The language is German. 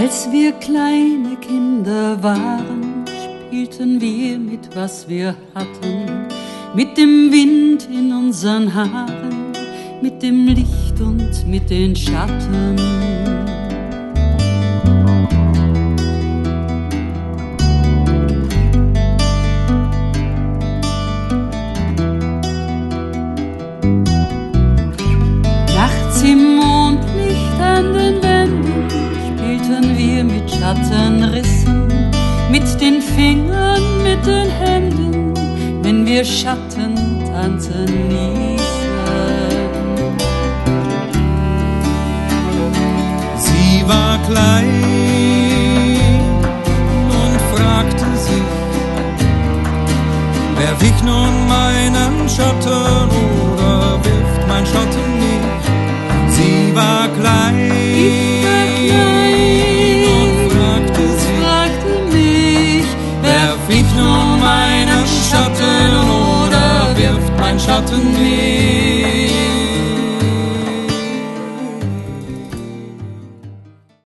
Als wir kleine Kinder waren, spielten wir mit was wir hatten, mit dem Wind in unseren Haaren, mit dem Licht und mit den Schatten. Nachts im Mondlicht an den Wänden spielten wir mit Schattenrissen, mit den Fingern, mit den Händen, wenn wir Schatten tanzen ließen. Sie war klein und fragte sich, werf ich nun meinen Schatten oder wirft mein Schatten mich? Sie war klein und fragte mich, werf ich nun meinen Schatten oder wirft mein Schatten mich?